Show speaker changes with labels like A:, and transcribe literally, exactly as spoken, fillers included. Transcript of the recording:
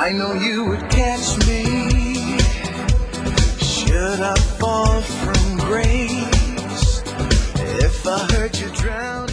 A: I know you would catch me. Should I fall from grace if I heard you drown?